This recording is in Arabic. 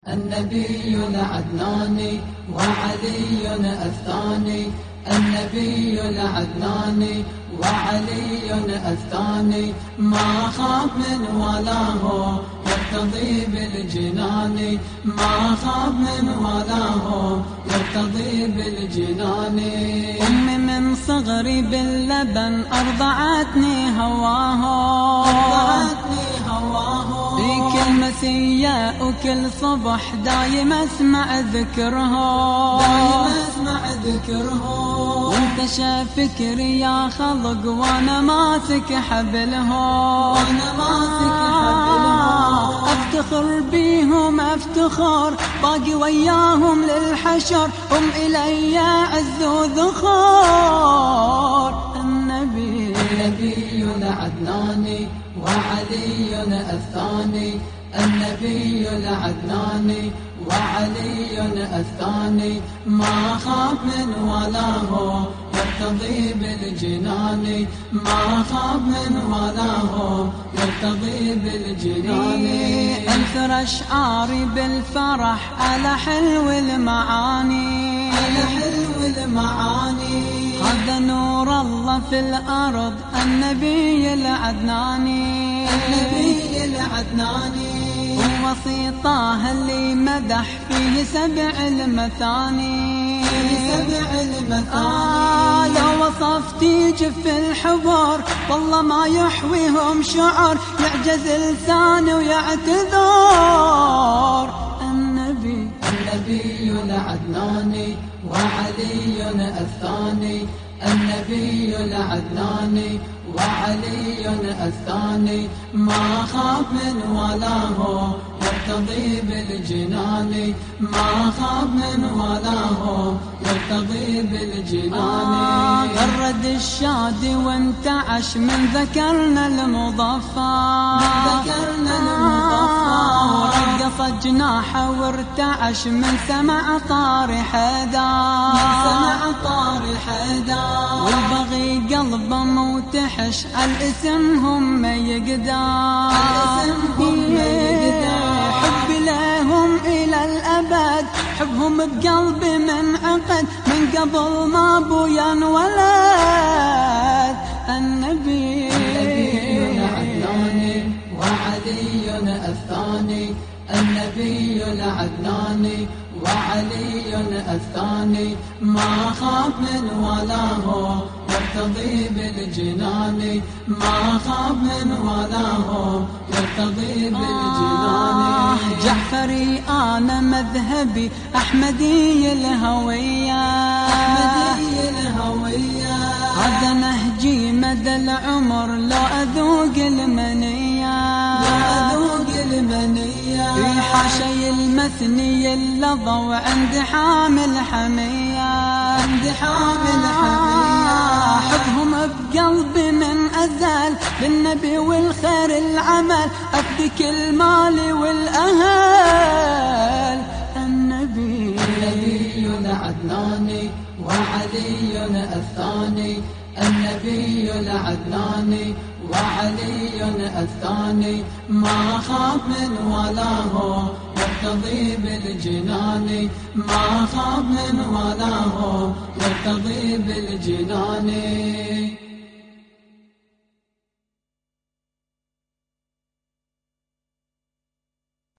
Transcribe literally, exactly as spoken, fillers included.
النبي العدناني وعلي الثاني، النبي العدناني وعلي الثاني، ما خاب من ولاه يرتضي بالجنان، ما خاب من ولاه يرتضي بالجنان. أمي من صغري باللبن أرضعتني هواه، أرضعتني هواه، في كل مسية وكل صبح دايم أسمع ذكرها، دايم أسمع ذكرها. وانتشى فكري يا خلق وانا ماسك حبلها، وانا ماسك حبلها. افتخر بيهم افتخر، باقي وياهم للحشر، هم الي عز وذخور. النبي النبي العدناني وعلي الثاني، النبي العدناني وعلي الثاني، ما خاب من ولاه يرتضي بالجنان، ما خاب من ولاه يرتضي بالجنان. انثر اشعاري بالفرح على حلو المعاني، على حلو المعاني. هذا نور الله في الأرض النبي العدناني، النبي العدناني ووسيطاه اللي مدح فيه سبع المثاني، فيه سبع المثاني. آه لو وصفتي جف الحبر والله ما يحويهم شعر، يعجز لساني ويعتذر. النبي النبي العدناني وعلي الثاني، النبي العدناني وعلي الثاني، ما خاب من ولاه يرتضي بالجنان، ما خاب من ولاه يرتضي بالجنان. آه غرد الشادي وانتعش من ذكرنا المضفى، من ذكرنا المضفى. ورقص جناحه وارتعش من سمع طار حدا، من سمع طار حدا. والبغي قلبه موتحش الاسم هم يقدر، الاسم هم يقدر. حب لهم الى الابد، حبهم بقلبي منعقد من قبل ما ابويا انولد. النبي العدناني وعلي الثاني، النبي العدناني وعلي الثاني، ما خاب من ولاه يرتضي بالجنان، ما خاب من ولاه يرتضي بالجنان. آه جعفري أنا مذهبي أحمدي الهوية، أحمدي الهوية. هذا نهجي مدى العمر لو أذوق المنية، لو أذوق المنية. في حاشي المثني اللظى وعند حامل حمية، عند حامل حمية. حبهم بقلبي من أزل للنبي والخير العمل، أفدك المال والأهل. النبي النبي العدناني وعلي الثاني، النبي العدناني وعلي الثاني، ما خاب من ولاه يرتضي بالجنان، ما خاب من ولاه يرتضي بالجنان.